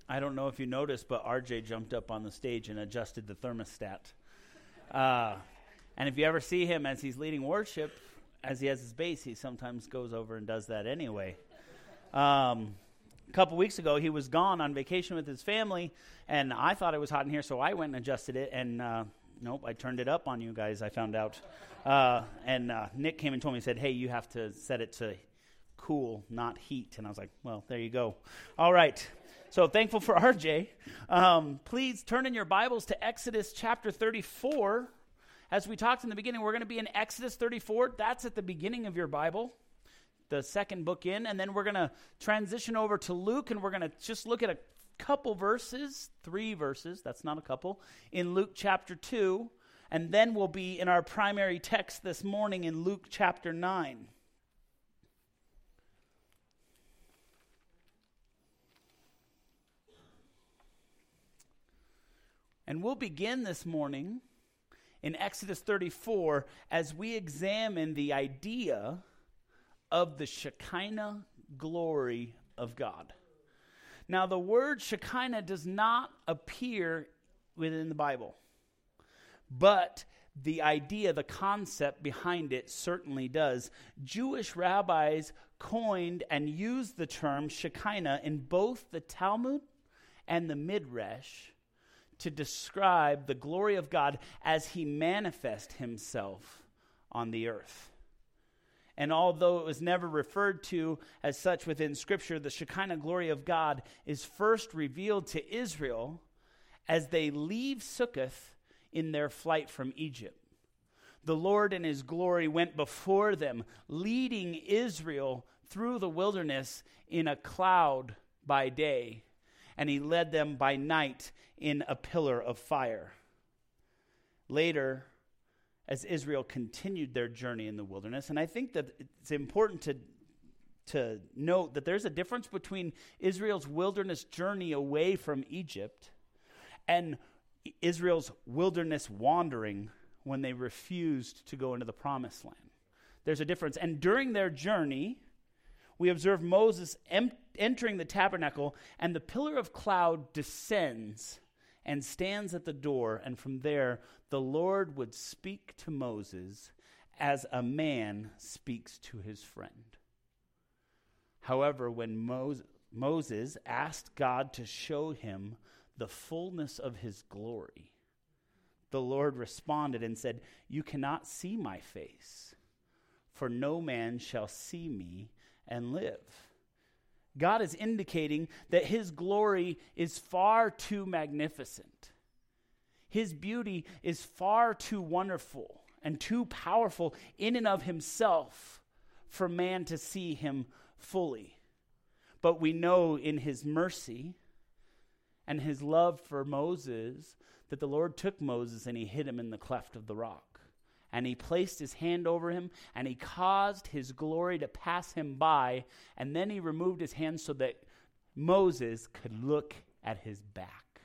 I don't know if you noticed, but RJ jumped up on the stage and adjusted the thermostat. And if you ever see him as he's leading worship, as he has his bass, he sometimes goes over and does that anyway. A couple weeks ago, he was gone on vacation with his family, and I thought it was hot in here, so I went and adjusted it, and nope, I turned it up on you guys, I found out. And Nick came and told me, he said, hey, you have to set it to cool, not heat. And I was like, well, there you go. All right. So thankful for RJ. Please turn in your Bibles to Exodus chapter 34. As we talked in the beginning, we're going to be in Exodus 34. That's at the beginning of your Bible, the second book in. And then we're going to transition over to Luke, and we're going to just look at a couple verses, 3 verses, that's not a couple, in Luke chapter 2. And then we'll be in our primary text this morning in Luke chapter 9. And we'll begin this morning in Exodus 34 as we examine the idea of the Shekinah glory of God. Now, the word Shekinah does not appear within the Bible, but the idea, the concept behind it certainly does. Jewish rabbis coined and used the term Shekinah in both the Talmud and the Midrash to describe the glory of God as he manifests himself on the earth. And although it was never referred to as such within Scripture, the Shekinah glory of God is first revealed to Israel as they leave Succoth in their flight from Egypt. The Lord in his glory went before them, leading Israel through the wilderness in a cloud by day, and he led them by night in a pillar of fire. Later, as Israel continued their journey in the wilderness, and I think that it's important to note that there's a difference between Israel's wilderness journey away from Egypt and Israel's wilderness wandering when they refused to go into the promised land. There's a difference. And during their journey, we observe Moses entering the tabernacle, and the pillar of cloud descends and stands at the door, and from there the Lord would speak to Moses as a man speaks to his friend. However, when Moses asked God to show him the fullness of his glory, the Lord responded and said, "You cannot see my face, for no man shall see me and live." God is indicating that his glory is far too magnificent. His beauty is far too wonderful and too powerful in and of himself for man to see him fully. But we know in his mercy and his love for Moses that the Lord took Moses and he hid him in the cleft of the rock. And he placed his hand over him, and he caused his glory to pass him by, and then he removed his hand so that Moses could look at his back.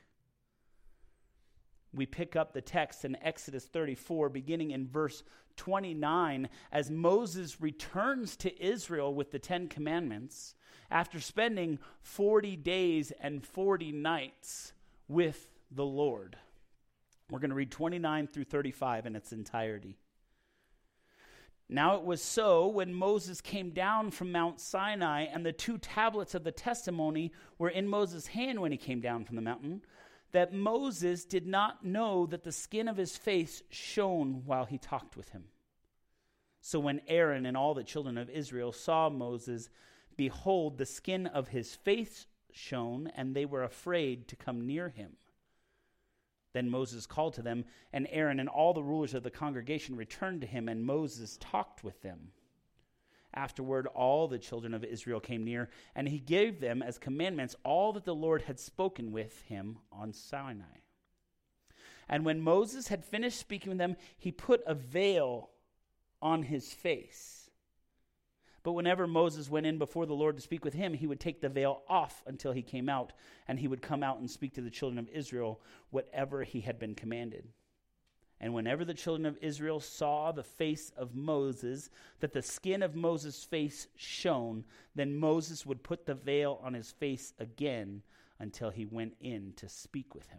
We pick up the text in Exodus 34, beginning in verse 29, as Moses returns to Israel with the 10 Commandments after spending 40 days and 40 nights with the Lord. We're going to read 29 through 35 in its entirety. Now it was so, when Moses came down from Mount Sinai, and the 2 tablets of the testimony were in Moses' hand when he came down from the mountain, that Moses did not know that the skin of his face shone while he talked with him. So when Aaron and all the children of Israel saw Moses, behold, the skin of his face shone, and they were afraid to come near him. Then Moses called to them, and Aaron and all the rulers of the congregation returned to him, and Moses talked with them. Afterward, all the children of Israel came near, and he gave them as commandments all that the Lord had spoken with him on Sinai. And when Moses had finished speaking with them, he put a veil on his face. But whenever Moses went in before the Lord to speak with him, he would take the veil off until he came out, and he would come out and speak to the children of Israel whatever he had been commanded. And whenever the children of Israel saw the face of Moses, that the skin of Moses' face shone, then Moses would put the veil on his face again until he went in to speak with him.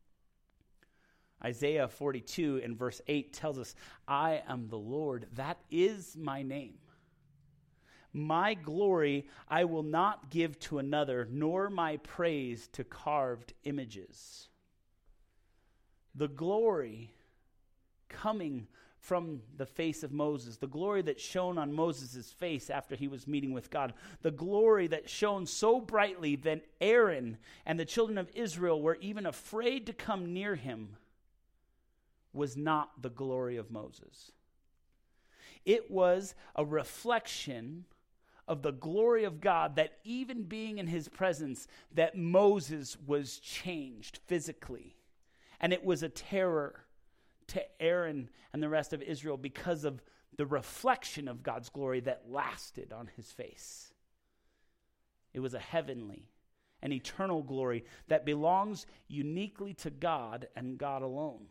Isaiah 42 in verse 8 tells us, I am the Lord, that is my name. My glory I will not give to another, nor my praise to carved images. The glory coming from the face of Moses, the glory that shone on Moses' face after he was meeting with God, the glory that shone so brightly that Aaron and the children of Israel were even afraid to come near him, was not the glory of Moses. It was a reflection of the glory of God, that even being in his presence, that Moses was changed physically. And it was a terror to Aaron and the rest of Israel because of the reflection of God's glory that lasted on his face. It was a heavenly and eternal glory that belongs uniquely to God and God alone.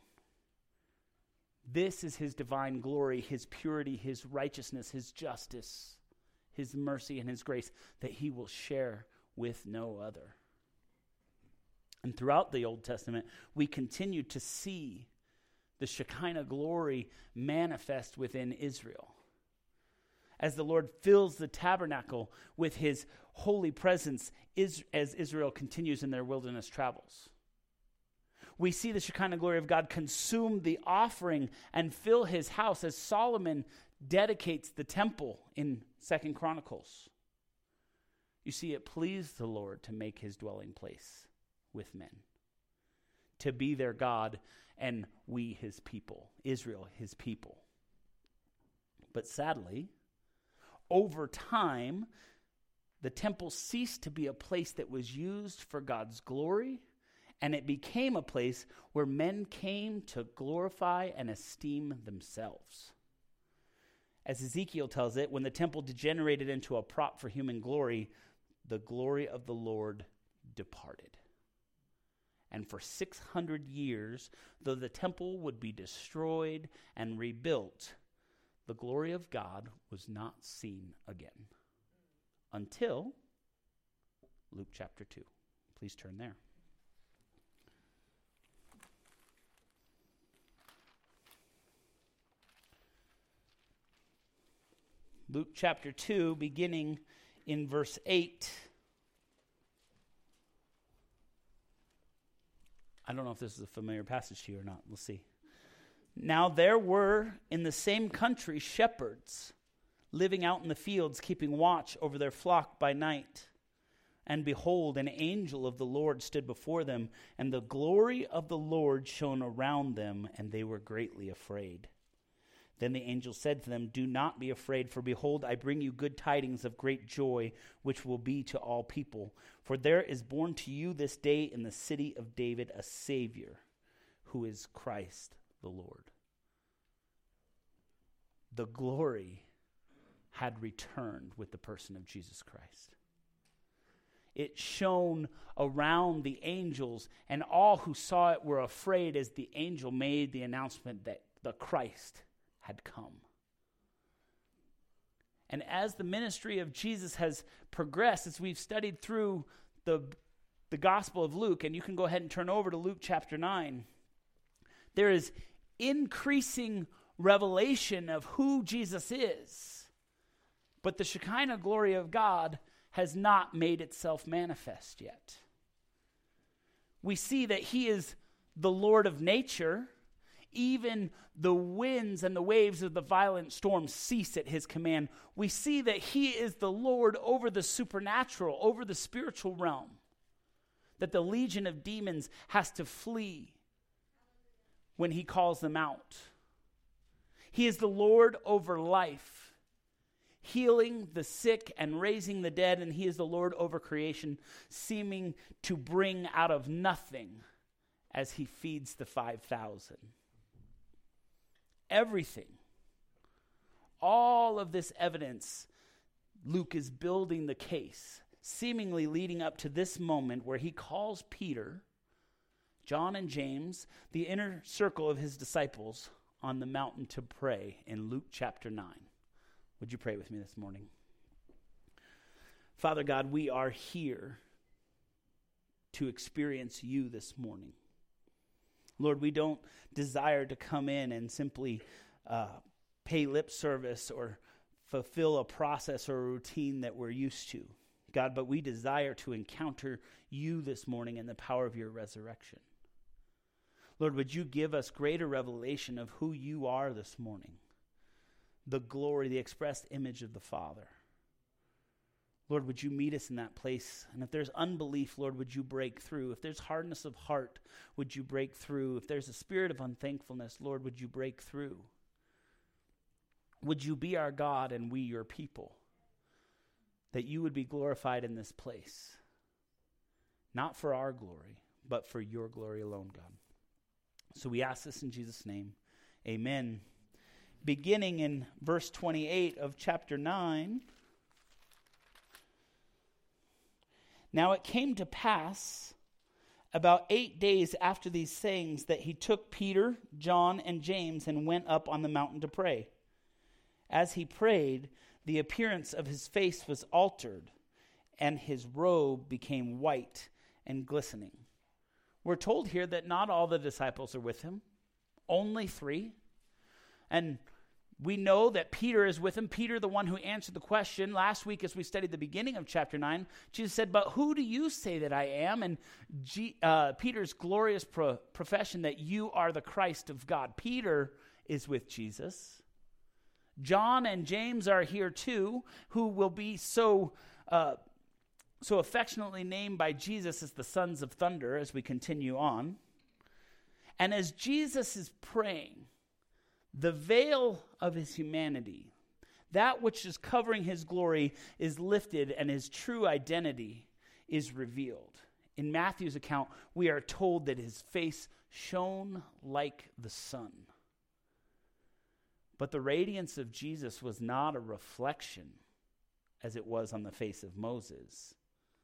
This is his divine glory, his purity, his righteousness, his justice, his mercy, and his grace that he will share with no other. And throughout the Old Testament, we continue to see the Shekinah glory manifest within Israel. As the Lord fills the tabernacle with his holy presence as Israel continues in their wilderness travels. We see the Shekinah glory of God consume the offering and fill his house as Solomon dedicates the temple in 2 Chronicles. You see, it pleased the Lord to make his dwelling place with men, to be their God, and we his people, Israel his people. But sadly, over time, the temple ceased to be a place that was used for God's glory, and it became a place where men came to glorify and esteem themselves. As Ezekiel tells it, when the temple degenerated into a prop for human glory, the glory of the Lord departed. And for 600 years, though the temple would be destroyed and rebuilt, the glory of God was not seen again. Until Luke chapter 2. Please turn there. Luke chapter 2, beginning in verse 8. I don't know if this is a familiar passage to you or not. We'll see. Now there were in the same country shepherds living out in the fields, keeping watch over their flock by night. And behold, an angel of the Lord stood before them, and the glory of the Lord shone around them, and they were greatly afraid. Then the angel said to them, do not be afraid, for behold, I bring you good tidings of great joy, which will be to all people. For there is born to you this day in the city of David a Savior, who is Christ the Lord. The glory had returned with the person of Jesus Christ. It shone around the angels, and all who saw it were afraid as the angel made the announcement that the Christ had come. And as the ministry of Jesus has progressed, as we've studied through the Gospel of Luke, and you can go ahead and turn over to Luke chapter 9, there is increasing revelation of who Jesus is. But the Shekinah glory of God has not made itself manifest yet. We see that he is the Lord of nature. Even the winds and the waves of the violent storm cease at his command. We see that he is the Lord over the supernatural, over the spiritual realm, that the legion of demons has to flee when he calls them out. He is the Lord over life, healing the sick and raising the dead, and he is the Lord over creation, seeming to bring out of nothing as he feeds the 5,000. Everything, all of this evidence, Luke is building the case, seemingly leading up to this moment where he calls Peter, John, and James, the inner circle of his disciples, on the mountain to pray in Luke chapter 9. Would you pray with me this morning? Father God, we are here to experience you this morning. Lord, we don't desire to come in and simply pay lip service or fulfill a process or a routine that we're used to, God, but we desire to encounter you this morning in the power of your resurrection. Lord, would you give us greater revelation of who you are this morning, the glory, the expressed image of the Father. Lord, would you meet us in that place? And if there's unbelief, Lord, would you break through? If there's hardness of heart, would you break through? If there's a spirit of unthankfulness, Lord, would you break through? Would you be our God and we your people? That you would be glorified in this place. Not for our glory, but for your glory alone, God. So we ask this in Jesus' name. Amen. Beginning in verse 28 of chapter 9. Now it came to pass about 8 days after these sayings that he took Peter, John, and James and went up on the mountain to pray. As he prayed, the appearance of his face was altered, and his robe became white and glistening. We're told here that not all the disciples are with him, only 3. And we know that Peter is with him. Peter, the one who answered the question. Last week as we studied the beginning of chapter 9, Jesus said, "But who do you say that I am?" And Peter's glorious profession that you are the Christ of God. Peter is with Jesus. John and James are here too, who will be so affectionately named by Jesus as the sons of thunder as we continue on. And as Jesus is praying, the veil of his humanity, that which is covering his glory, is lifted and his true identity is revealed. In Matthew's account, we are told that his face shone like the sun. But the radiance of Jesus was not a reflection as it was on the face of Moses.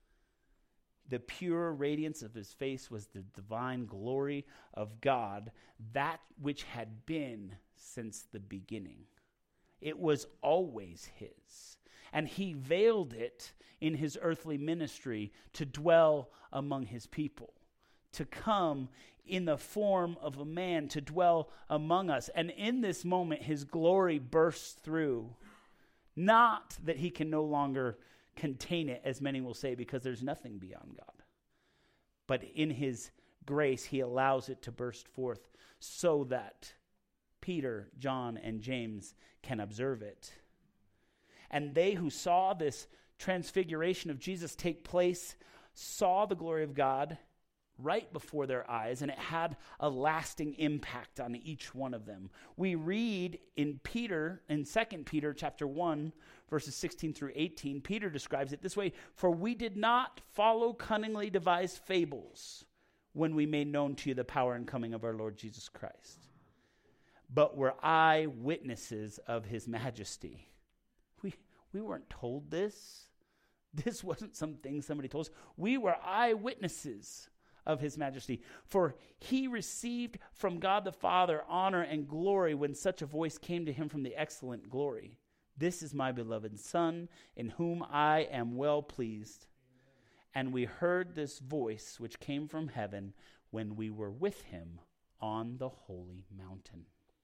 The pure radiance of his face was the divine glory of God, that which had been since the beginning. It was always his. And he veiled it in his earthly ministry to dwell among his people, to come in the form of a man, to dwell among us. And in this moment, his glory bursts through. Not that he can no longer contain it, as many will say, because there's nothing beyond God. But in his grace, he allows it to burst forth so that Peter, John, and James can observe it. And they who saw this transfiguration of Jesus take place saw the glory of God right before their eyes, and it had a lasting impact on each one of them. We read in 2 Peter chapter 1, verses 16 through 18, Peter describes it this way: "For we did not follow cunningly devised fables when we made known to you the power and coming of our Lord Jesus Christ, but were eyewitnesses of his majesty." We weren't told this. This wasn't something somebody told us. We were eyewitnesses of his majesty. "For he received from God the Father honor and glory when such a voice came to him from the excellent glory. This is my beloved Son, in whom I am well pleased. And we heard this voice which came from heaven when we were with him on the holy mountain."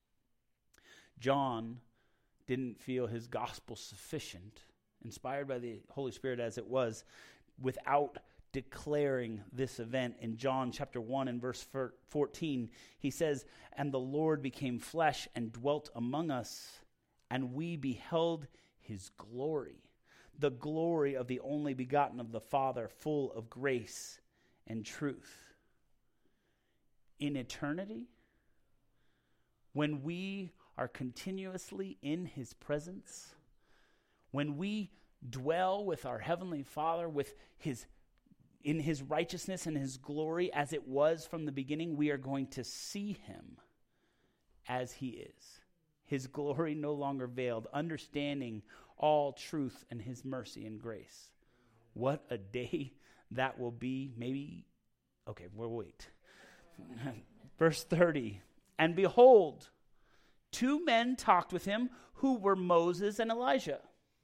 John didn't feel his gospel sufficient, inspired by the Holy Spirit as it was, without declaring this event. In John chapter 1 and verse 14, he says, "And the Lord became flesh and dwelt among us, and we beheld his glory, the glory of the only begotten of the Father, full of grace and truth." In eternity, when we are continuously in his presence, when we dwell with our heavenly Father in his righteousness and his glory as it was from the beginning, we are going to see him as he is. His glory no longer veiled, understanding all truth and his mercy and grace. What a day that will be. We'll wait. Verse 30, "And behold, 2 men talked with him who were Moses and Elijah,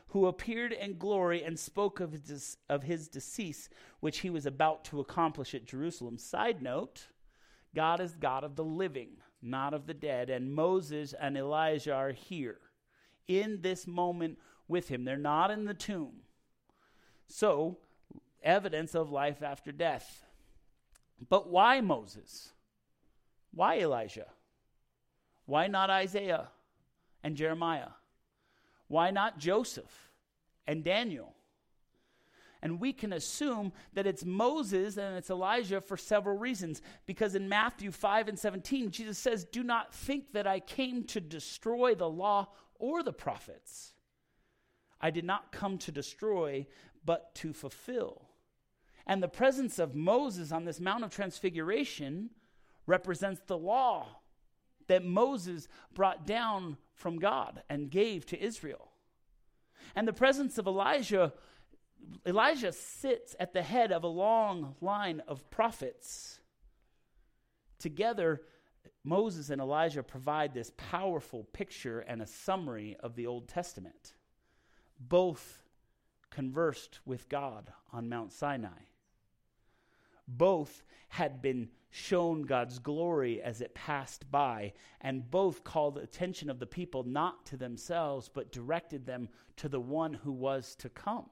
who appeared in glory and spoke of his decease, which he was about to accomplish at Jerusalem. Side note, God is God of the living, not of the dead, and Moses and Elijah are here in this moment with him. They're not in the tomb. So, evidence of life after death. But why Moses? Why Elijah? Why not Isaiah and Jeremiah? Why not Joseph and Daniel? And we can assume that it's Moses and it's Elijah for several reasons. Because in Matthew 5:17, Jesus says, "Do not think that I came to destroy the law or the prophets. I did not come to destroy, but to fulfill." And the presence of Moses on this Mount of Transfiguration represents the law that Moses brought down from God and gave to Israel. And the presence of Elijah sits at the head of a long line of prophets. Together, Moses and Elijah provide this powerful picture and a summary of the Old Testament. Both conversed with God on Mount Sinai. Both had been shown God's glory as it passed by, and both called the attention of the people not to themselves, but directed them to the one who was to come.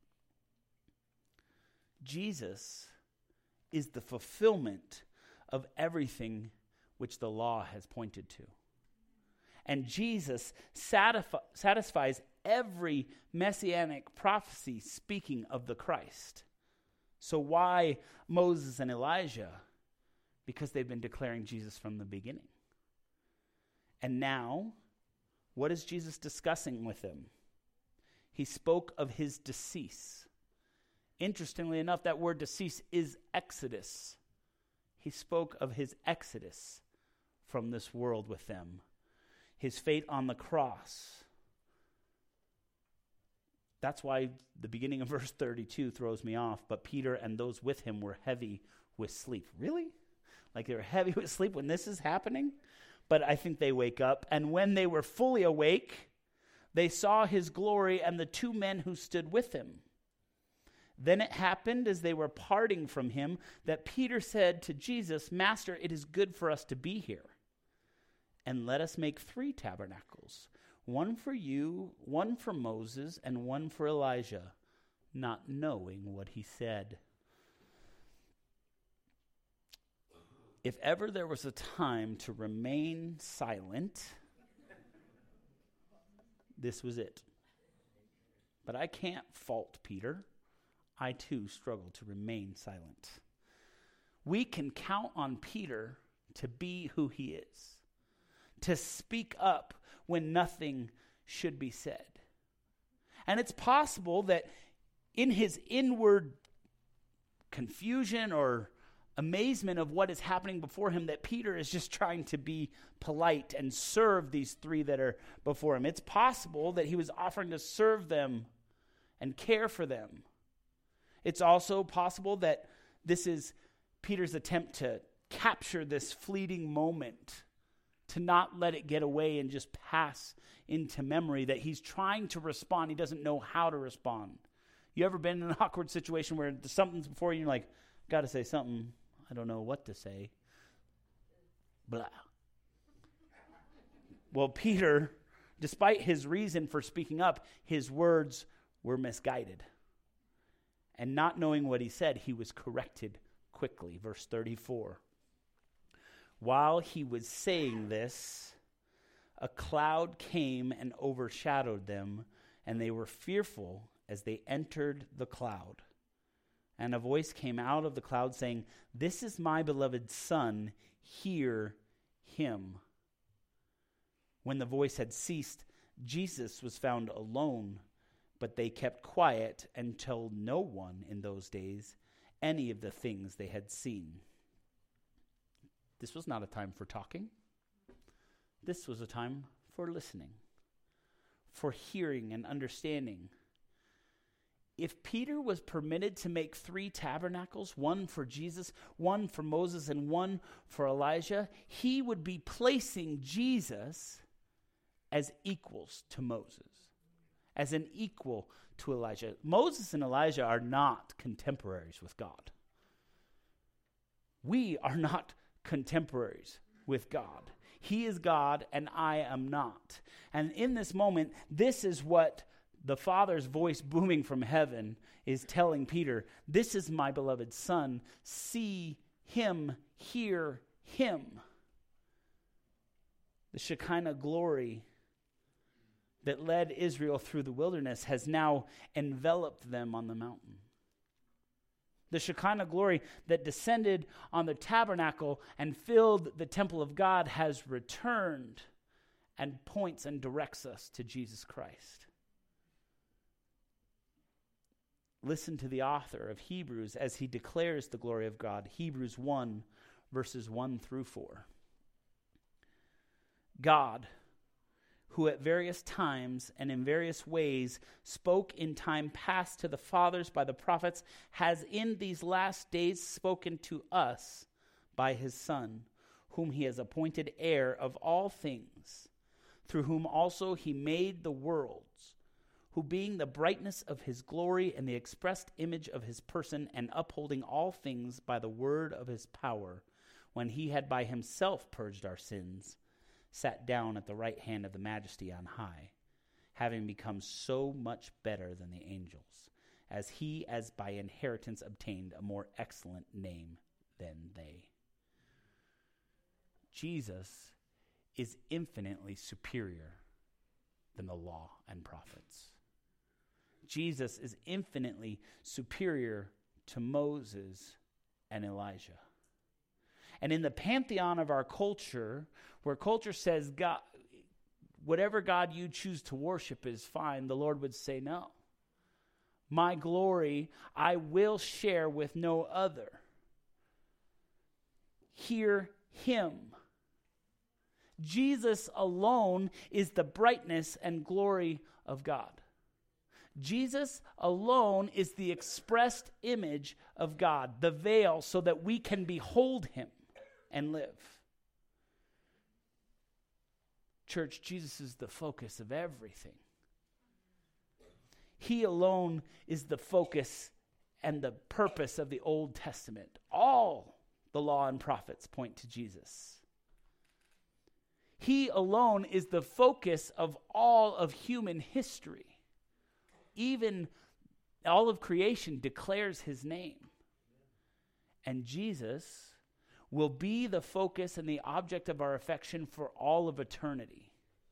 Jesus is the fulfillment of everything which the law has pointed to. And Jesus satisfies every messianic prophecy speaking of the Christ. So why Moses and Elijah? Because they've been declaring Jesus from the beginning. And now, what is Jesus discussing with them? He spoke of his decease. Interestingly enough, that word decease is exodus. He spoke of his exodus from this world with them. His fate on the cross. That's why the beginning of verse 32 throws me off. But Peter and those with him were heavy with sleep. Really? Like they were heavy with sleep when this is happening? But I think they wake up. And when they were fully awake, they saw his glory and the two men who stood with him. Then it happened as they were parting from him that Peter said to Jesus, "Master, it is good for us to be here. And let us make 3 tabernacles, one for you, one for Moses, and one for Elijah," not knowing what he said. If ever there was a time to remain silent, this was it. But I can't fault Peter. I too struggle to remain silent. We can count on Peter to be who he is, to speak up when nothing should be said. And it's possible that in his inward confusion or amazement of what is happening before him, that Peter is just trying to be polite and serve these 3 that are before him. It's possible that he was offering to serve them and care for them. It's also possible that this is Peter's attempt to capture this fleeting moment, to not let it get away and just pass into memory, that he's trying to respond. He doesn't know how to respond. You ever been in an awkward situation where something's before you and you're like, got to say something, I don't know what to say. Blah. Well, Peter, despite his reason for speaking up, his words were misguided. And not knowing what he said, he was corrected quickly. Verse 34. While he was saying this, a cloud came and overshadowed them, and they were fearful as they entered the cloud. And a voice came out of the cloud saying, "This is my beloved Son, hear him." When the voice had ceased, Jesus was found alone, but they kept quiet and told no one in those days any of the things they had seen. This was not a time for talking. This was a time for listening, for hearing and understanding. If Peter was permitted to make 3 tabernacles, one for Jesus, one for Moses, and one for Elijah, he would be placing Jesus as equals to Moses, as an equal to Elijah. Moses and Elijah are not contemporaries with God. We are not contemporaries with God. He is God and I am not. And in this moment, this is what the Father's voice booming from heaven is telling Peter. This is my beloved Son. See him, hear him. The Shekinah glory that led Israel through the wilderness has now enveloped them on the mountain. The Shekinah glory that descended on the tabernacle and filled the temple of God has returned and points and directs us to Jesus Christ. Listen to the author of Hebrews as he declares the glory of God. Hebrews 1, verses 1 through 4. God, who at various times and in various ways spoke in time past to the fathers by the prophets, has in these last days spoken to us by his Son, whom he has appointed heir of all things, through whom also he made the worlds, who being the brightness of his glory and the expressed image of his person, and upholding all things by the word of his power, when he had by himself purged our sins, sat down at the right hand of the Majesty on high, having become so much better than the angels, as he as by inheritance obtained a more excellent name than they. Jesus is infinitely superior than the law and prophets. Jesus is infinitely superior to Moses and Elijah. And in the pantheon of our culture, where culture says, God, whatever God you choose to worship is fine, the Lord would say, no. My glory I will share with no other. Hear him. Jesus alone is the brightness and glory of God. Jesus alone is the expressed image of God, the veil so that we can behold him and live. Church, Jesus is the focus of everything. He alone is the focus and the purpose of the Old Testament. All the law and prophets point to Jesus. He alone is the focus of all of human history. Even all of creation declares his name. And Jesus will be the focus and the object of our affection for all of eternity.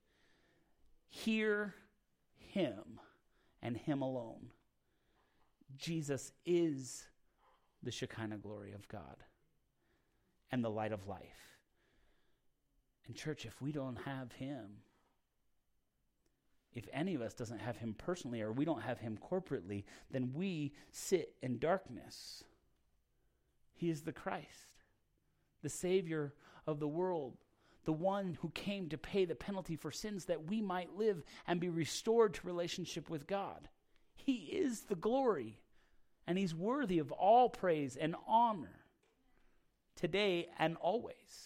Hear him and him alone. Jesus is the Shekinah glory of God and the light of life. And church, if we don't have him, if any of us doesn't have him personally or we don't have him corporately, then we sit in darkness. He is the Christ, the Savior of the world, the one who came to pay the penalty for sins that we might live and be restored to relationship with God. He is the glory, and he's worthy of all praise and honor today and always.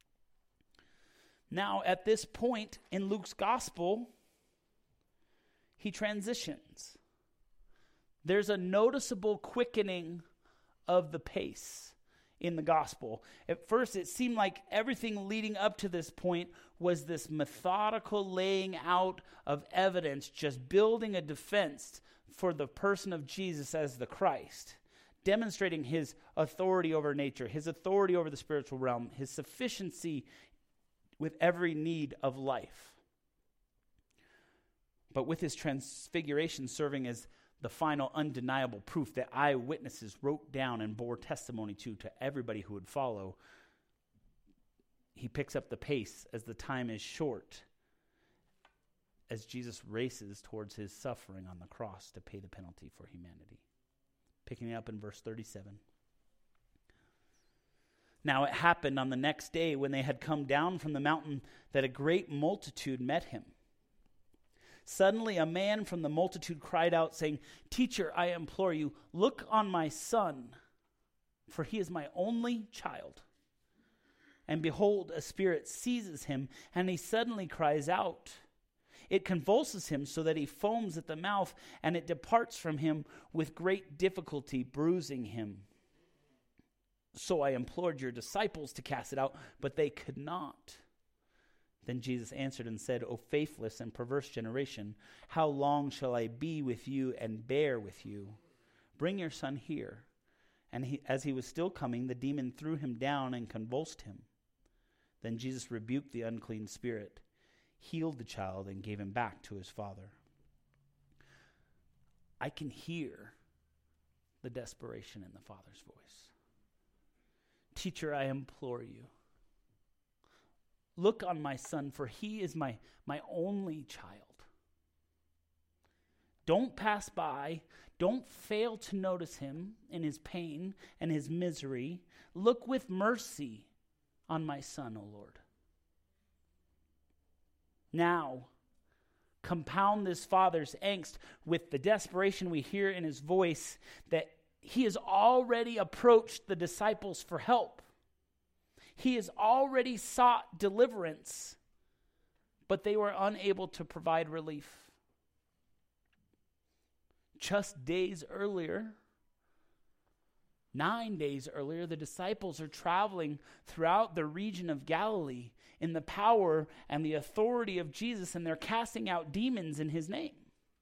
Now, at this point in Luke's gospel, he transitions. There's a noticeable quickening of the pace in the gospel. At first, it seemed like everything leading up to this point was this methodical laying out of evidence, just building a defense for the person of Jesus as the Christ, demonstrating his authority over nature, his authority over the spiritual realm, his sufficiency with every need of life. But with his transfiguration serving as the final undeniable proof that eyewitnesses wrote down and bore testimony to everybody who would follow, he picks up the pace as the time is short, as Jesus races towards his suffering on the cross to pay the penalty for humanity. Picking up in verse 37. Now it happened on the next day when they had come down from the mountain that a great multitude met him. Suddenly a man from the multitude cried out, saying, "Teacher, I implore you, look on my son, for he is my only child. And behold, a spirit seizes him, and he suddenly cries out. It convulses him so that he foams at the mouth, and it departs from him with great difficulty, bruising him. So I implored your disciples to cast it out, but they could not. Then Jesus answered and said, O faithless and perverse generation, how long shall I be with you and bear with you? Bring your son here. And as he was still coming, the demon threw him down and convulsed him. Then Jesus rebuked the unclean spirit, healed the child, and gave him back to his father. I can hear the desperation in the father's voice. Teacher, I implore you, look on my son, for he is my only child. Don't pass by. Don't fail to notice him in his pain and his misery. Look with mercy on my son, O Lord. Now, compound this father's angst with the desperation we hear in his voice that he has already approached the disciples for help. He has already sought deliverance, but they were unable to provide relief. Just days earlier, 9 days earlier, the disciples are traveling throughout the region of Galilee in the power and the authority of Jesus, and they're casting out demons in his name.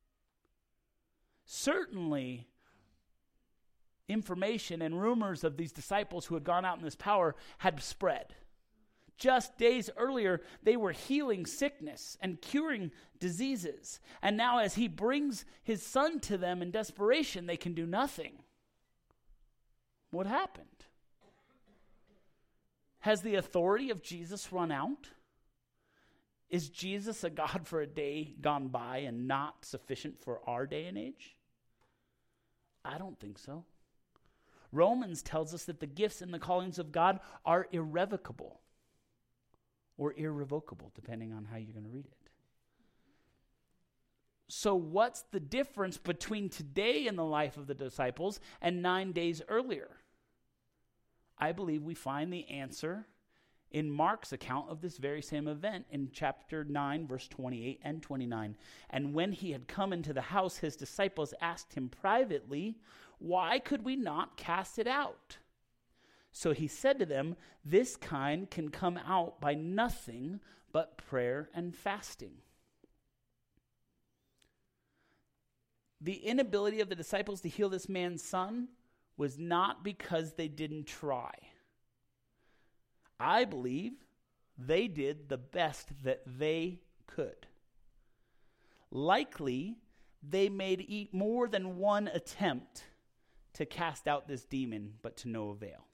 Certainly, information and rumors of these disciples who had gone out in this power had spread. Just days earlier, they were healing sickness and curing diseases. And now as he brings his son to them in desperation, they can do nothing. What happened? Has the authority of Jesus run out? Is Jesus a God for a day gone by and not sufficient for our day and age? I don't think so. Romans tells us that the gifts and the callings of God are irrevocable or irrevocable, depending on how you're going to read it. So what's the difference between today in the life of the disciples and 9 days earlier? I believe we find the answer in Mark's account of this very same event in chapter 9, verse 28 and 29. And when he had come into the house, his disciples asked him privately, why could we not cast it out? So he said to them, this kind can come out by nothing but prayer and fasting. The inability of the disciples to heal this man's son was not because they didn't try. I believe they did the best that they could. Likely, they made more than one attempt to cast out this demon, but to no avail.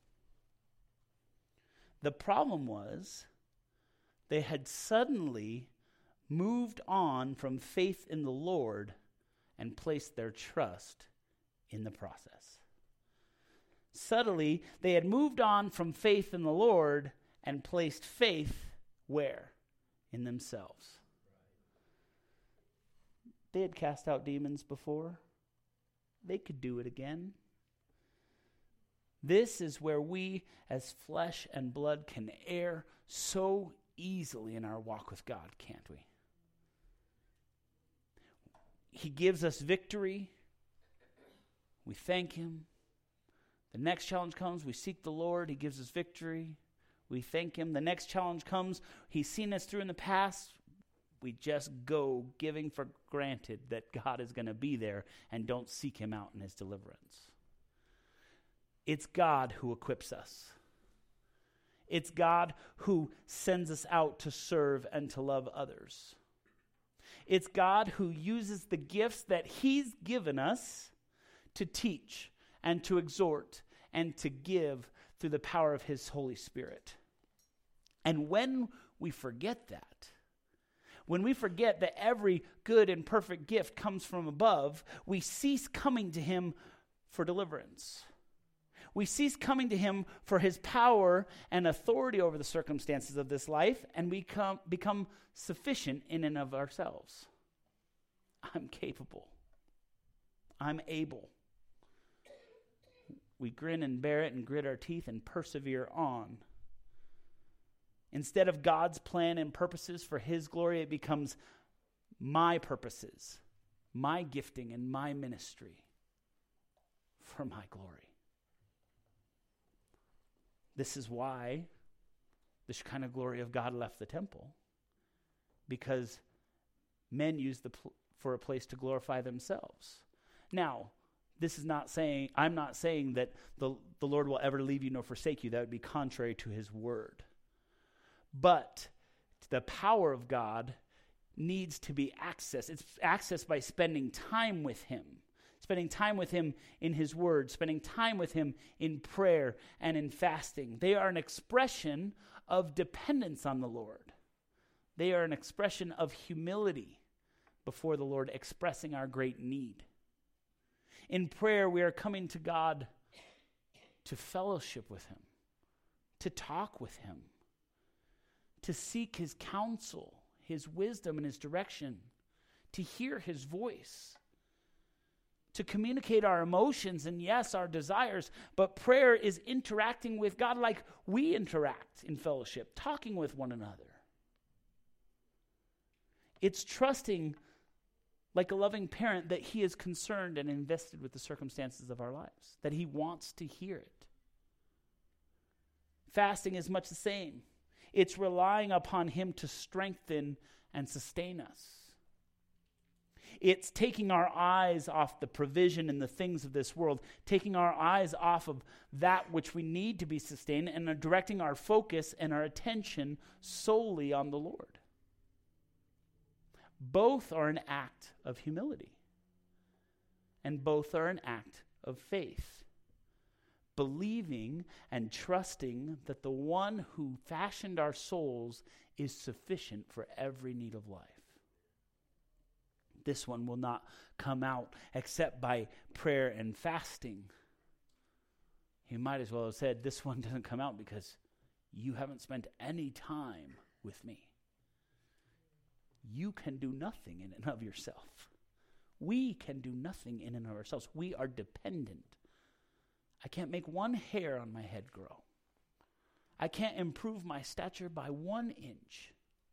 The problem was they had suddenly moved on from faith in the Lord and placed their trust in the process. Subtly, they had moved on from faith in the Lord and placed faith where? In themselves. They had cast out demons before. They could do it again. This is where we as flesh and blood can err so easily in our walk with God, can't we? He gives us victory. We thank him. The next challenge comes, we seek the Lord. He gives us victory. We thank him. The next challenge comes, he's seen us through in the past. We just go giving for granted that God is going to be there and don't seek him out in his deliverance. It's God who equips us. It's God who sends us out to serve and to love others. It's God who uses the gifts that he's given us to teach and to exhort and to give through the power of his Holy Spirit. And when we forget that, when we forget that every good and perfect gift comes from above, we cease coming to him for deliverance. We cease coming to him for his power and authority over the circumstances of this life, and we become sufficient in and of ourselves. I'm capable. I'm able. We grin and bear it and grit our teeth and persevere on. Instead of God's plan and purposes for his glory, it becomes my purposes, my gifting, and my ministry for my glory. This is why the Shekinah glory of God left the temple, because men used for a place to glorify themselves. Now, this is not saying, I'm not saying that the Lord will ever leave you nor forsake you. That would be contrary to his word. But the power of God needs to be accessed. It's accessed by spending time with him. Spending time with him in his word. Spending time with him in prayer and in fasting. They are an expression of dependence on the Lord. They are an expression of humility before the Lord, expressing our great need. In prayer, we are coming to God to fellowship with him, to talk with him, to seek his counsel, his wisdom, and his direction, to hear his voice, to communicate our emotions and, yes, our desires. But prayer is interacting with God like we interact in fellowship, talking with one another. It's trusting, like a loving parent, that he is concerned and invested with the circumstances of our lives, that he wants to hear it. Fasting is much the same. It's relying upon him to strengthen and sustain us. It's taking our eyes off the provision and the things of this world, taking our eyes off of that which we need to be sustained, and directing our focus and our attention solely on the Lord. Both are an act of humility, and both are an act of faith. Believing and trusting that the one who fashioned our souls is sufficient for every need of life. This one will not come out except by prayer and fasting. You might as well have said, this one doesn't come out because you haven't spent any time with me. You can do nothing in and of yourself. We can do nothing in and of ourselves. We are dependent. I can't make one hair on my head grow. I can't improve my stature by 1 inch.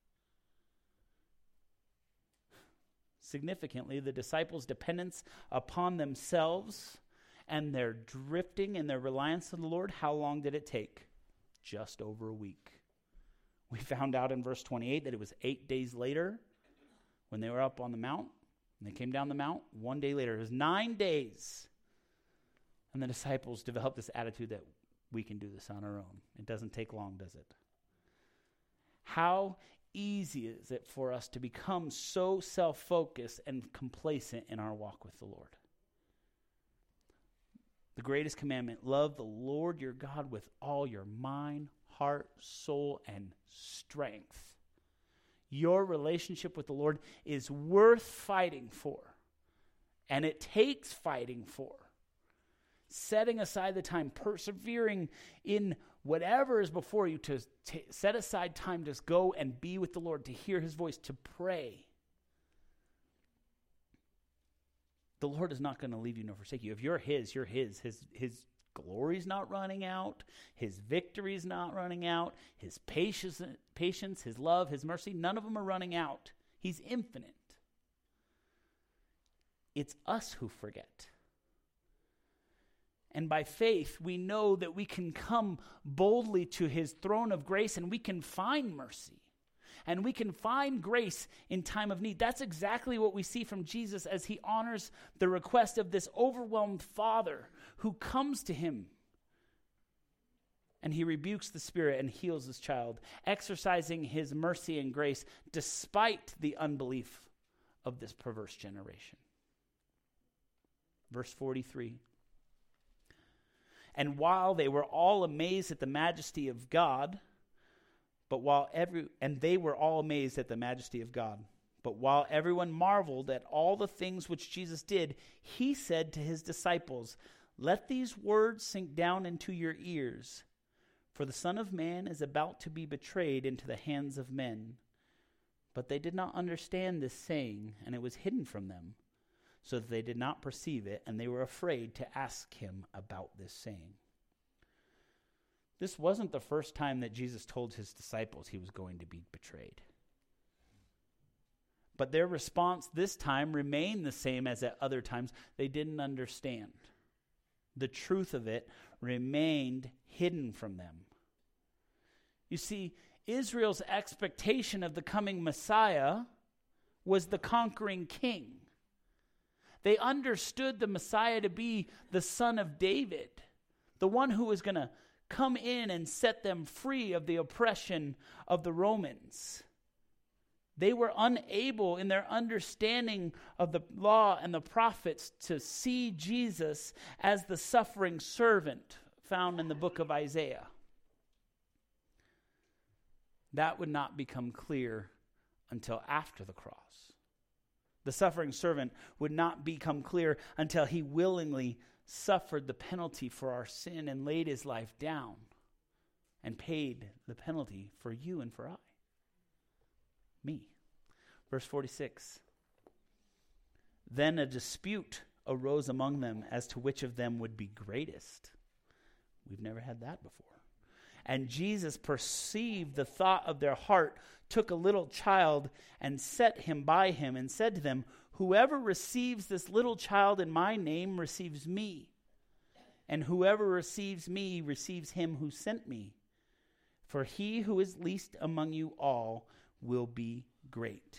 Significantly, the disciples' dependence upon themselves and their drifting and their reliance on the Lord, how long did it take? Just over a week. We found out in verse 28 that it was 8 days later when they were up on the mount, and they came down the mount. 1 day later, it was 9 days. And the disciples developed this attitude that we can do this on our own. It doesn't take long, does it? How easy is it for us to become so self-focused and complacent in our walk with the Lord? The greatest commandment, love the Lord your God with all your mind, heart, soul, and strength. Your relationship with the Lord is worth fighting for, and it takes fighting for. Setting aside the time, persevering in whatever is before you, to set aside time to go and be with the Lord, to hear his voice, to pray. The Lord is not going to leave you nor forsake you. If you're his, you're his. His glory's not running out. His victory's not running out. His patience, his love, his mercy, none of them are running out. He's infinite. It's us who forget. And by faith, we know that we can come boldly to his throne of grace, and we can find mercy. And we can find grace in time of need. That's exactly what we see from Jesus as he honors the request of this overwhelmed father who comes to him. And he rebukes the spirit and heals his child, exercising his mercy and grace despite the unbelief of this perverse generation. Verse 43. And while they were all amazed at the majesty of God, but while everyone marveled at all the things which Jesus did, he said to his disciples, "Let these words sink down into your ears, for the Son of Man is about to be betrayed into the hands of men." But they did not understand this saying, and it was hidden from them, so that they did not perceive it, and they were afraid to ask him about this saying. This wasn't the first time that Jesus told his disciples he was going to be betrayed. But their response this time remained the same as at other times. They didn't understand. The truth of it remained hidden from them. You see, Israel's expectation of the coming Messiah was the conquering king. They understood the Messiah to be the son of David, the one who was going to come in and set them free of the oppression of the Romans. They were unable in their understanding of the law and the prophets to see Jesus as the suffering servant found in the book of Isaiah. That would not become clear until after the cross. The suffering servant would not become clear until he willingly suffered the penalty for our sin and laid his life down and paid the penalty for you and for me. Verse 46. Then a dispute arose among them as to which of them would be greatest. We've never had that before. And Jesus perceived the thought of their heart, took a little child and set him by him and said to them, whoever receives this little child in my name receives me. And whoever receives me receives him who sent me. For he who is least among you all will be great.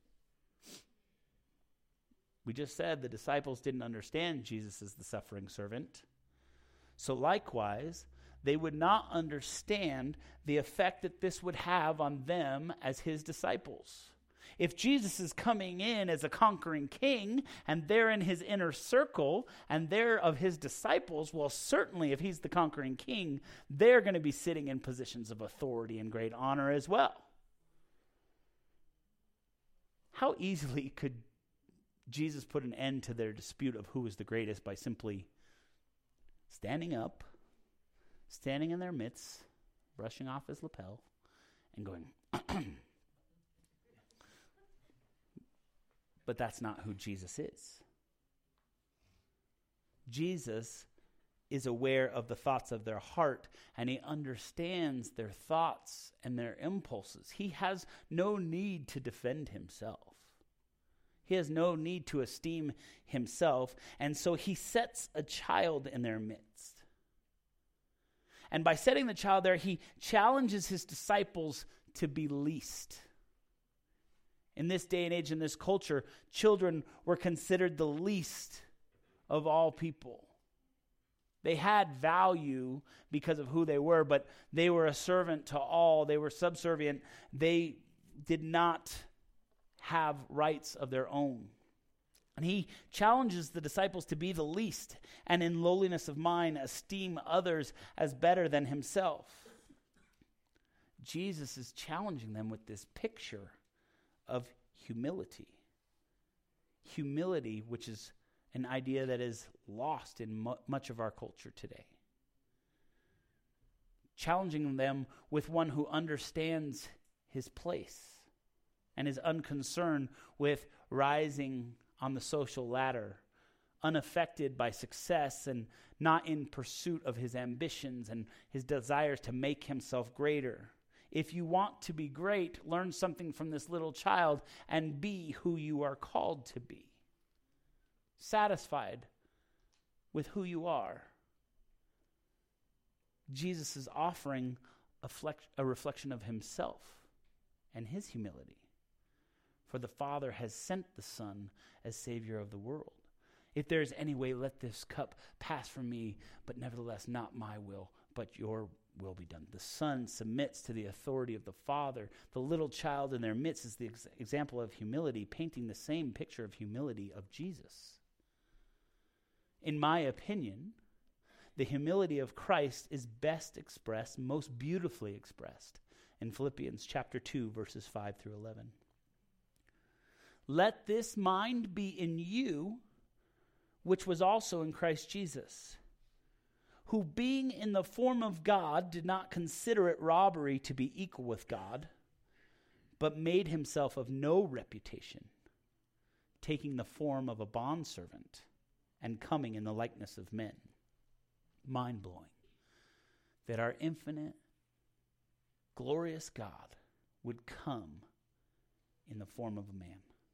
We just said the disciples didn't understand Jesus as the suffering servant. So likewise, they would not understand the effect that this would have on them as his disciples. If Jesus is coming in as a conquering king, and they're in his inner circle, and they're of his disciples, well, certainly if he's the conquering king, they're going to be sitting in positions of authority and great honor as well. How easily could Jesus put an end to their dispute of who was the greatest by simply standing up, standing in their midst, brushing off his lapel, and going, But that's not who Jesus is. Jesus is aware of the thoughts of their heart, and he understands their thoughts and their impulses. He has no need to defend himself. He has no need to esteem himself, and so he sets a child in their midst. And by setting the child there, he challenges his disciples to be least. In this day and age, in this culture, children were considered the least of all people. They had value because of who they were, but they were a servant to all. They were subservient. They did not have rights of their own. And he challenges the disciples to be the least, and in lowliness of mind, esteem others as better than himself. Jesus is challenging them with this picture of humility. Humility, which is an idea that is lost in much of our culture today. Challenging them with one who understands his place and is unconcerned with rising on the social ladder, unaffected by success and not in pursuit of his ambitions and his desires to make himself greater. If you want to be great, learn something from this little child and be who you are called to be. Satisfied with who you are. Jesus is offering a reflection of himself and his humility. For the Father has sent the Son as Savior of the world. If there is any way, let this cup pass from me, but nevertheless not my will, but your will be done. The Son submits to the authority of the Father. The little child in their midst is the example of humility, painting the same picture of humility of Jesus. In my opinion, the humility of Christ is best expressed, most beautifully expressed, in Philippians chapter 2, verses 5 through 11. Let this mind be in you, which was also in Christ Jesus, who being in the form of God did not consider it robbery to be equal with God, but made himself of no reputation, taking the form of a bondservant and coming in the likeness of men. Mind-blowing that our infinite, glorious God would come in the form of a man.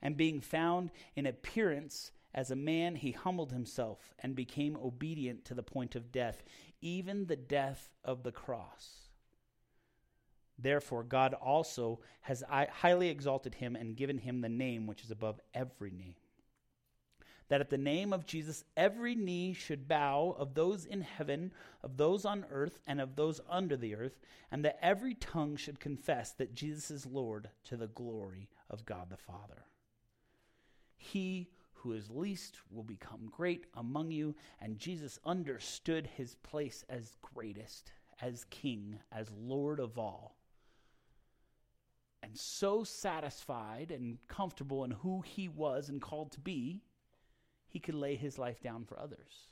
And being found in appearance as a man, he humbled himself and became obedient to the point of death, even the death of the cross. Therefore, God also has highly exalted him and given him the name which is above every name, that at the name of Jesus every knee should bow, of those in heaven, of those on earth, and of those under the earth, and that every tongue should confess that Jesus is Lord, to the glory of God the Father. He who is least will become great among you. And Jesus understood his place as greatest, as king, as Lord of all. And so satisfied and comfortable in who he was and called to be, he could lay his life down for others.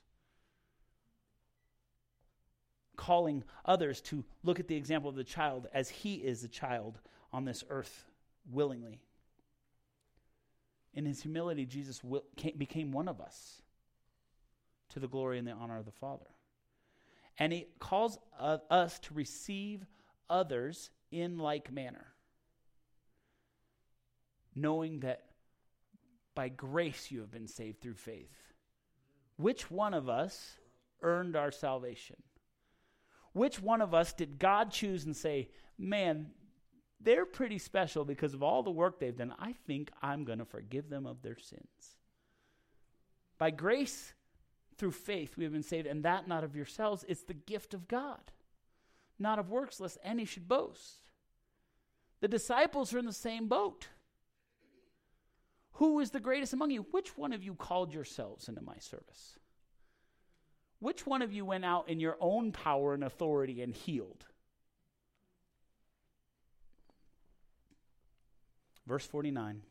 Calling others to look at the example of the child as he is a child on this earth willingly. In his humility, Jesus became one of us to the glory and the honor of the Father. And he calls us to receive others in like manner, knowing that by grace you have been saved through faith. Which one of us earned our salvation? Which one of us did God choose and say, man, they're pretty special because of all the work they've done. I think I'm going to forgive them of their sins. By grace, through faith, we have been saved, and that not of yourselves. It's the gift of God, not of works, lest any should boast. The disciples are in the same boat. Who is the greatest among you? Which one of you called yourselves into my service? Which one of you went out in your own power and authority and healed? Verse 49,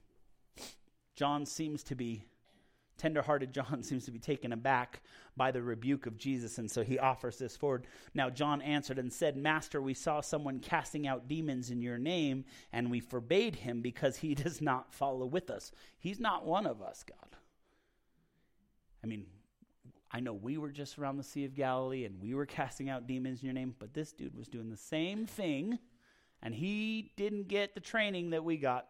tenderhearted John seems to be taken aback by the rebuke of Jesus, and so he offers this forward. Now John answered and said, Master, we saw someone casting out demons in your name, and we forbade him because he does not follow with us. He's not one of us, God. I mean, I know we were just around the Sea of Galilee, and we were casting out demons in your name, but this dude was doing the same thing, and he didn't get the training that we got.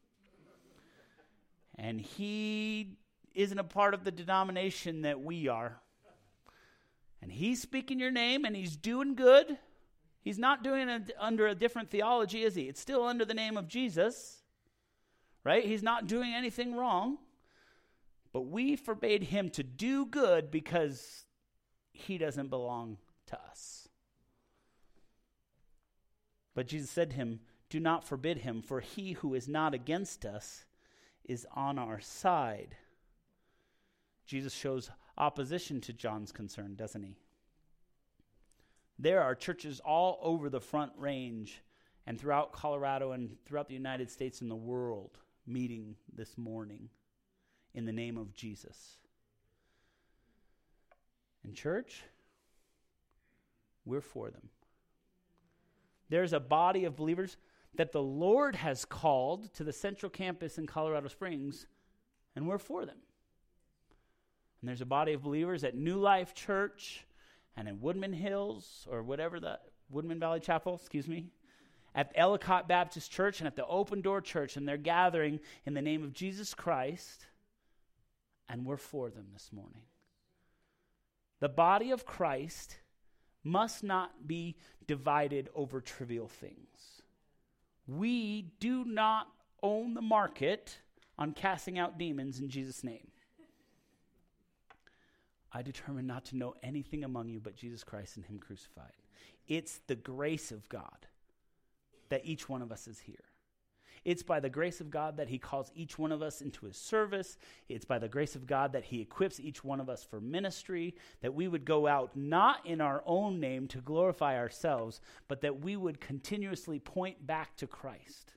And he isn't a part of the denomination that we are. And he's speaking your name, and he's doing good. He's not doing it under a different theology, is he? It's still under the name of Jesus, right? He's not doing anything wrong. But we forbade him to do good because he doesn't belong to us. But Jesus said to him, do not forbid him, for he who is not against us is on our side. Jesus shows opposition to John's concern, doesn't he? There are churches all over the Front Range and throughout Colorado and throughout the United States and the world meeting this morning in the name of Jesus. And church, we're for them. There's a body of believers that the Lord has called to the Central Campus in Colorado Springs, and we're for them. And there's a body of believers at New Life Church and in Woodman Hills, or whatever Woodman Valley Chapel, at Ellicott Baptist Church and at the Open Door Church, and they're gathering in the name of Jesus Christ, and we're for them this morning. The body of Christ must not be divided over trivial things. We do not own the market on casting out demons in Jesus' name. I determined not to know anything among you but Jesus Christ and him crucified. It's the grace of God that each one of us is here. It's by the grace of God that he calls each one of us into his service. It's by the grace of God that he equips each one of us for ministry, that we would go out not in our own name to glorify ourselves, but that we would continuously point back to Christ.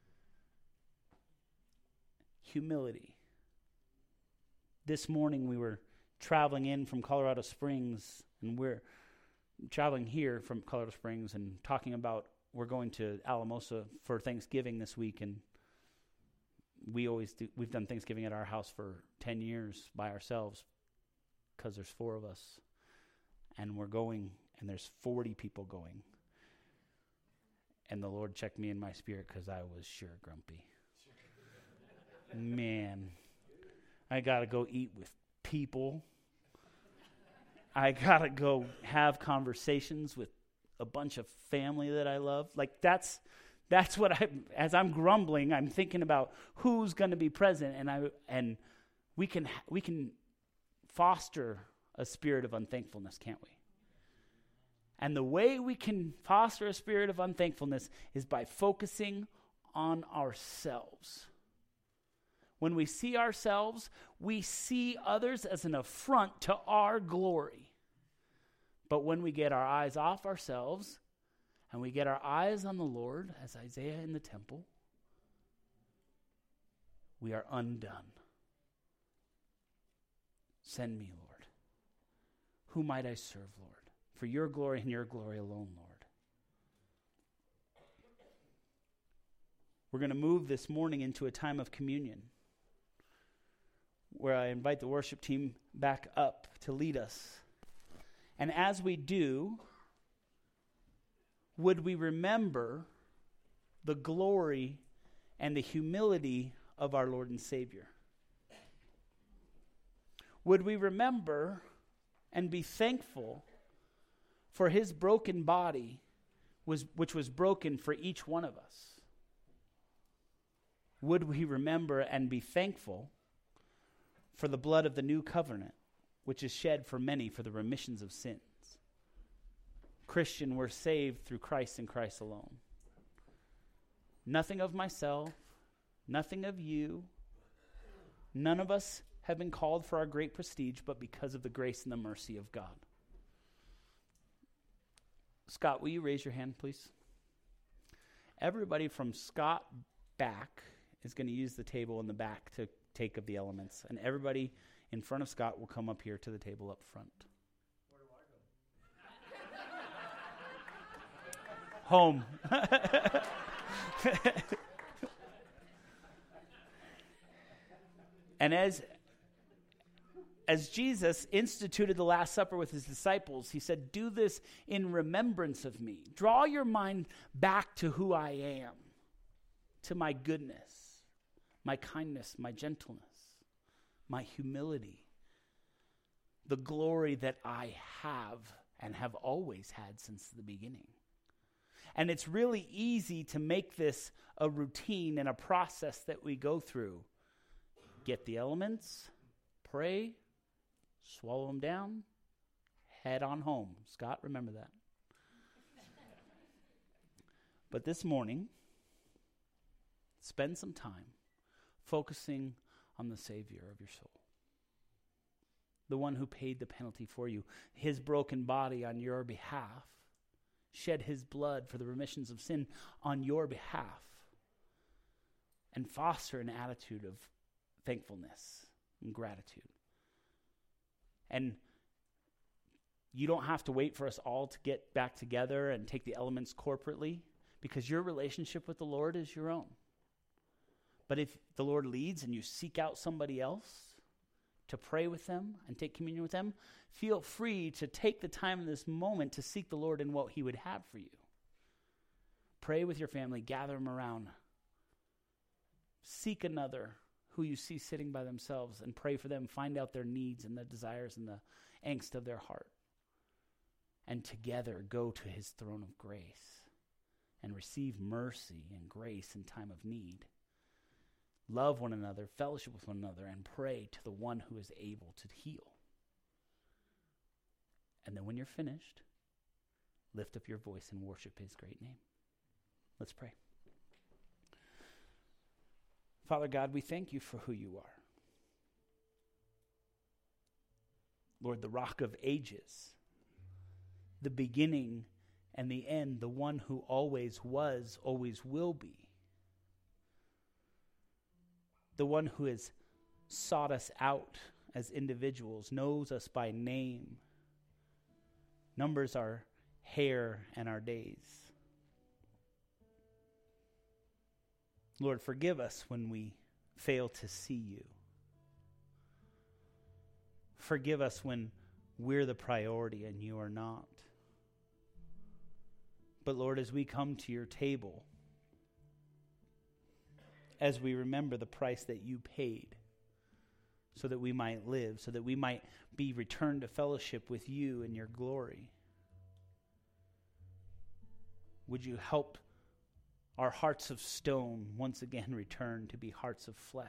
Humility. This morning we were traveling in from Colorado Springs, and we're traveling here from Colorado Springs and talking about we're going to Alamosa for Thanksgiving this week, and we've done Thanksgiving at our house for 10 years by ourselves because there's 4 of us, and we're going, and there's 40 people going. And the Lord checked me in my spirit because I was sure grumpy. Man. I got to go eat with people. I got to go have conversations with a bunch of family that I love. Like that's what as I'm grumbling, I'm thinking about who's going to be present, and we can foster a spirit of unthankfulness, can't we? And the way we can foster a spirit of unthankfulness is by focusing on ourselves. When we see ourselves, we see others as an affront to our glory. But when we get our eyes off ourselves and we get our eyes on the Lord, as Isaiah in the temple, we are undone. Send me, Lord. Who might I serve, Lord? For your glory and your glory alone, Lord. We're going to move this morning into a time of communion, where I invite the worship team back up to lead us. And as we do, would we remember the glory and the humility of our Lord and Savior? Would we remember and be thankful for his broken body, which was broken for each one of us? Would we remember and be thankful for the blood of the new covenant, which is shed for many for the remissions of sins? Christian, we're saved through Christ and Christ alone. Nothing of myself, nothing of you. None of us have been called for our great prestige, but because of the grace and the mercy of God. Scott, will you raise your hand, please? Everybody from Scott back is going to use the table in the back to take of the elements. And everybody in front of Scott will come up here to the table up front. Where do I go? Home. And as Jesus instituted the Last Supper with his disciples, he said, do this in remembrance of me. Draw your mind back to who I am, to my goodness, my kindness, my gentleness, my humility, the glory that I have and have always had since the beginning. And it's really easy to make this a routine and a process that we go through. Get the elements, pray, swallow them down, head on home. Scott, remember that. But this morning, spend some time focusing on the Savior of your soul, the one who paid the penalty for you, his broken body on your behalf, shed his blood for the remissions of sin on your behalf, and foster an attitude of thankfulness and gratitude. And you don't have to wait for us all to get back together and take the elements corporately, because your relationship with the Lord is your own. But if the Lord leads and you seek out somebody else to pray with them and take communion with them, feel free to take the time in this moment to seek the Lord in what he would have for you. Pray with your family, gather them around. Seek another who you see sitting by themselves and pray for them, find out their needs and the desires and the angst of their heart. And together go to his throne of grace and receive mercy and grace in time of need. Love one another, fellowship with one another, and pray to the one who is able to heal. And then when you're finished, lift up your voice and worship his great name. Let's pray. Father God, we thank you for who you are. Lord, the rock of ages, the beginning and the end, the one who always was, always will be. The one who has sought us out as individuals, knows us by name, numbers our hair and our days. Lord, forgive us when we fail to see you. Forgive us when we're the priority and you are not. But Lord, as we come to your table, as we remember the price that you paid so that we might live, so that we might be returned to fellowship with you in your glory. Would you help our hearts of stone once again return to be hearts of flesh?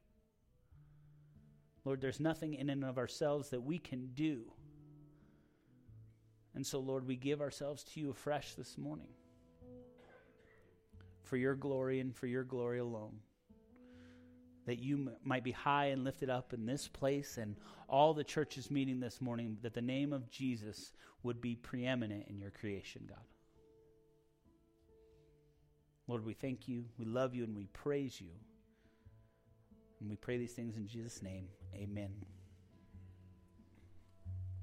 Lord, there's nothing in and of ourselves that we can do. And so, Lord, we give ourselves to you afresh this morning for your glory and for your glory alone. That you might be high and lifted up in this place and all the churches meeting this morning, that the name of Jesus would be preeminent in your creation, God. Lord, we thank you, we love you, and we praise you. And we pray these things in Jesus' name. Amen.